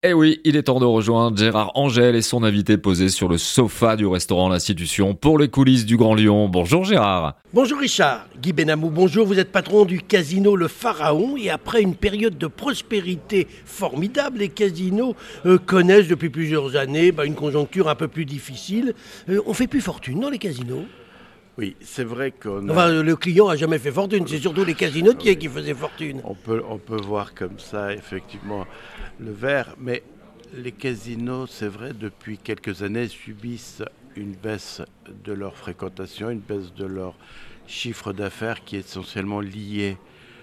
Eh oui, il est temps de rejoindre Gérard Angel et son invité posé sur le sofa du restaurant L'Institution pour les coulisses du Grand Lyon. Bonjour Gérard. Bonjour Richard, Guy Benamou, bonjour, vous êtes patron du casino Le Pharaon et après une période de prospérité formidable, les casinos connaissent depuis plusieurs années une conjoncture un peu plus difficile. On fait plus fortune dans les casinos. Oui, c'est vrai qu'on Le client a jamais fait fortune, c'est surtout les casinotiers qui faisaient fortune. on peut voir comme ça effectivement le verre, mais les casinos, c'est vrai, depuis quelques années subissent une baisse de leur fréquentation, une baisse de leur chiffre d'affaires qui est essentiellement liée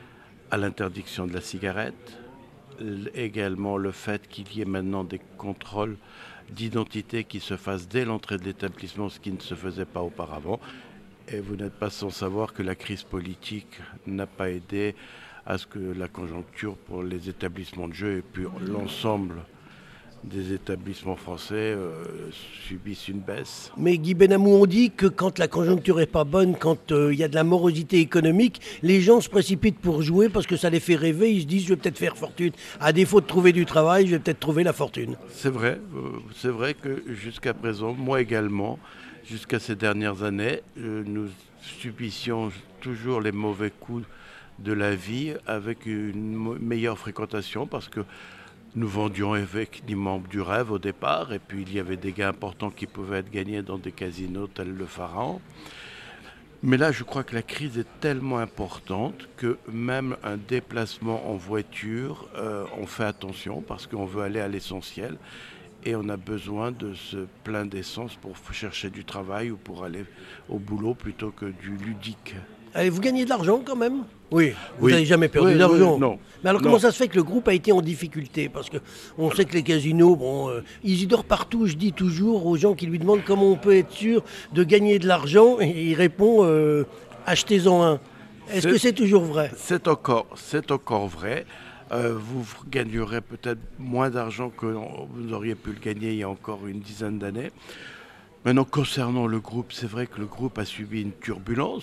à l'interdiction de la cigarette, également le fait qu'il y ait maintenant des contrôles d'identité qui se fassent dès l'entrée de l'établissement, ce qui ne se faisait pas auparavant. Et vous n'êtes pas sans savoir que la crise politique n'a pas aidé à ce que la conjoncture pour les établissements de jeu et puis l'ensemble des établissements français subissent une baisse. Mais Guy Benamou, on dit que quand la conjoncture est pas bonne, quand il y a de la morosité économique, les gens se précipitent pour jouer parce que ça les fait rêver, ils se disent je vais peut-être faire fortune. À défaut de trouver du travail, je vais peut-être trouver la fortune. C'est vrai que jusqu'à présent, moi également, jusqu'à ces dernières années, nous subissions toujours les mauvais coups de la vie avec une meilleure fréquentation parce que nous vendions effectivement du rêve au départ et puis il y avait des gains importants qui pouvaient être gagnés dans des casinos tels le Pharaon. Mais là, je crois que la crise est tellement importante que même un déplacement en voiture, on fait attention parce qu'on veut aller à l'essentiel. Et on a besoin de ce plein d'essence pour chercher du travail ou pour aller au boulot plutôt que du ludique. Allez, vous gagnez de l'argent quand même ? Oui, vous Oui. n'avez jamais perdu Oui, d'argent. oui, non. Mais alors Non. comment ça se fait que le groupe a été en difficulté ? Parce qu'on sait que les casinos, Isidore Partout, je dis toujours aux gens qui lui demandent comment on peut être sûr de gagner de l'argent, et il répond achetez-en un. Est-ce que c'est toujours vrai ? C'est encore vrai. Vous gagnerez peut-être moins d'argent que vous auriez pu le gagner il y a encore une dizaine d'années. Maintenant, concernant le groupe, c'est vrai que le groupe a subi une turbulence,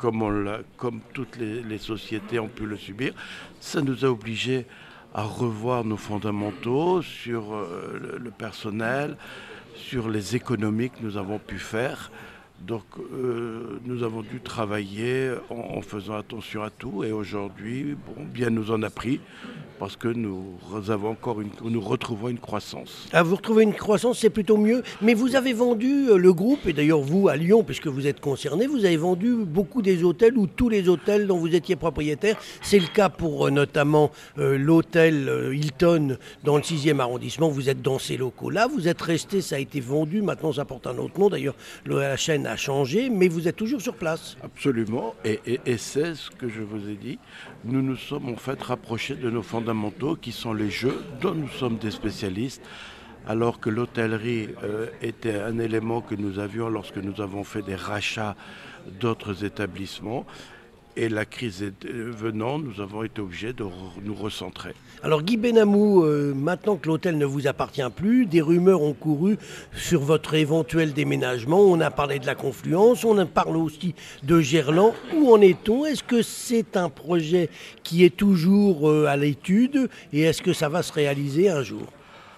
comme toutes les sociétés ont pu le subir. Ça nous a obligés à revoir nos fondamentaux sur le personnel, sur les économies que nous avons pu faire. Donc nous avons dû travailler en faisant attention à tout et aujourd'hui, bien nous en a pris parce que nous retrouvons une croissance. Ah, vous retrouvez une croissance, c'est plutôt mieux. Mais vous avez vendu le groupe, et d'ailleurs vous à Lyon, puisque vous êtes concerné, vous avez vendu beaucoup des hôtels ou tous les hôtels dont vous étiez propriétaire. C'est le cas pour notamment l'hôtel Hilton dans le 6e arrondissement. Vous êtes dans ces locaux-là, vous êtes resté, ça a été vendu, maintenant ça porte un autre nom. D'ailleurs, la chaîne a changé, mais vous êtes toujours sur place. Absolument, et c'est ce que je vous ai dit. Nous nous sommes en fait rapprochés de nos fondamentaux qui sont les jeux dont nous sommes des spécialistes, alors que l'hôtellerie était un élément que nous avions lorsque nous avons fait des rachats d'autres établissements. Et la crise venant, nous avons été obligés de nous recentrer. Alors Guy Benamou, maintenant que l'hôtel ne vous appartient plus, des rumeurs ont couru sur votre éventuel déménagement. On a parlé de la Confluence, on en parle aussi de Gerland. Où en est-on ? Est-ce que c'est un projet qui est toujours à l'étude et est-ce que ça va se réaliser un jour ?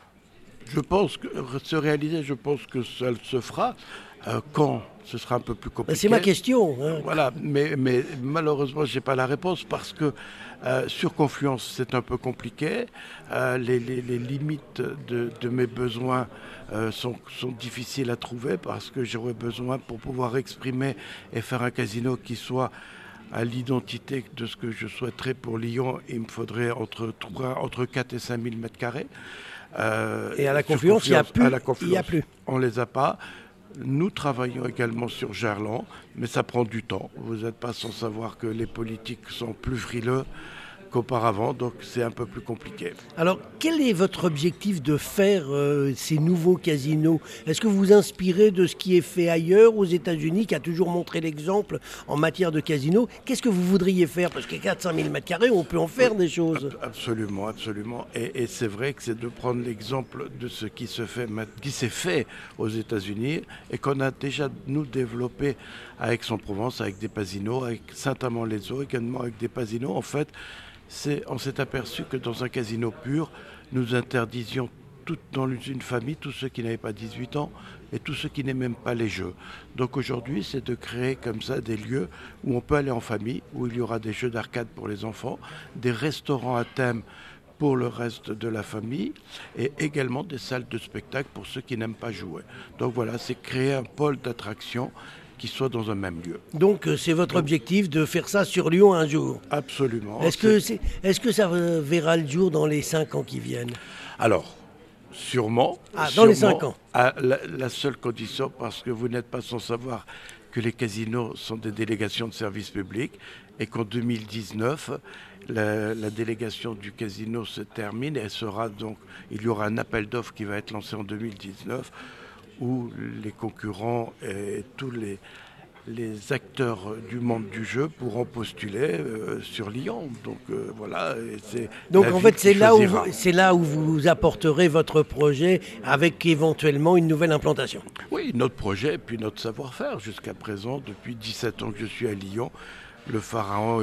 Je pense que je pense que ça se fera quand ce sera un peu plus compliqué. C'est ma question. Hein. Voilà, mais malheureusement, je n'ai pas la réponse parce que sur Confluence, c'est un peu compliqué. Les limites de mes besoins sont difficiles à trouver parce que j'aurais besoin pour pouvoir exprimer et faire un casino qui soit à l'identité de ce que je souhaiterais pour Lyon. Il me faudrait entre 4 et 5 000 mètres carrés. Et à la Confluence, il n'y a plus. On ne les a pas. Nous travaillons également sur Gerland, mais ça prend du temps. Vous n'êtes pas sans savoir que les politiques sont plus frileux qu'auparavant, donc c'est un peu plus compliqué. Alors, quel est votre objectif de faire ces nouveaux casinos ? Est-ce que vous vous inspirez de ce qui est fait ailleurs, aux États-Unis, qui a toujours montré l'exemple en matière de casinos ? Qu'est-ce que vous voudriez faire ? Parce que 4-5 000 m², on peut en faire des choses. Absolument, absolument. Et c'est vrai que c'est de prendre l'exemple de ce qui s'est fait aux États-Unis et qu'on a déjà, nous, développé à Aix-en-Provence, avec des casinos, avec Saint-Amand-les-Eaux également, avec des casinos. En fait, on s'est aperçu que dans un casino pur, nous interdisions dans une famille tous ceux qui n'avaient pas 18 ans et tous ceux qui n'aimaient même pas les jeux. Donc aujourd'hui, c'est de créer comme ça des lieux où on peut aller en famille, où il y aura des jeux d'arcade pour les enfants, des restaurants à thème pour le reste de la famille et également des salles de spectacle pour ceux qui n'aiment pas jouer. Donc voilà, c'est créer un pôle d'attraction qui soit dans un même lieu. Donc c'est votre objectif de faire ça sur Lyon un jour? Absolument. Est-ce que ça verra le jour dans les 5 ans qui viennent? Alors, sûrement. Dans les 5 ans. À la seule condition, parce que vous n'êtes pas sans savoir que les casinos sont des délégations de service public et qu'en 2019, la délégation du casino se termine et il y aura un appel d'offres qui va être lancé en 2019 où les concurrents et tous les acteurs du monde du jeu pourront postuler sur Lyon. Donc voilà. Donc en fait, c'est là où vous apporterez votre projet avec éventuellement une nouvelle implantation. Oui, notre projet et puis notre savoir-faire. Jusqu'à présent, depuis 17 ans que je suis à Lyon, le pharaon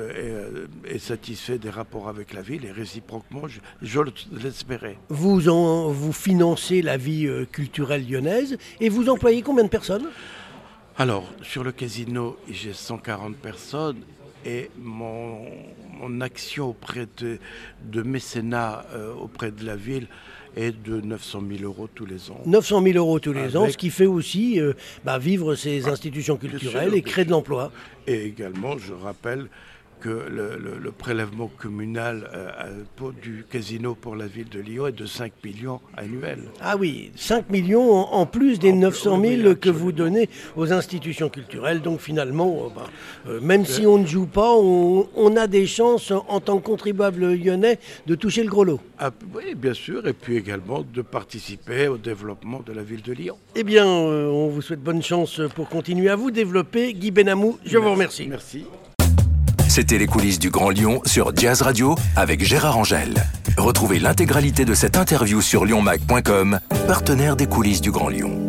est satisfait des rapports avec la ville et réciproquement, je l'espérais. Vous financez la vie culturelle lyonnaise et vous employez combien de personnes? Alors, sur le casino, j'ai 140 personnes et mon action auprès de mécénat auprès de la ville est de 900 000 € tous les ans. 900 000 € tous les ans, ce qui fait aussi vivre ces institutions culturelles et créer de l'emploi. Et également, je rappelle que le prélèvement communal du casino pour la ville de Lyon est de 5 millions annuels. Ah oui, 5 millions en plus des 900 000 que vous donnez aux institutions culturelles. Donc finalement, même si on ne joue pas, on a des chances en tant que contribuable lyonnais de toucher le gros lot. Ah, oui, bien sûr, et puis également de participer au développement de la ville de Lyon. Eh bien, on vous souhaite bonne chance pour continuer à vous développer. Guy Benamou, je vous remercie. Merci. C'était les coulisses du Grand Lyon sur Jazz Radio avec Gérard Angel. Retrouvez l'intégralité de cette interview sur lyonmac.com, partenaire des coulisses du Grand Lyon.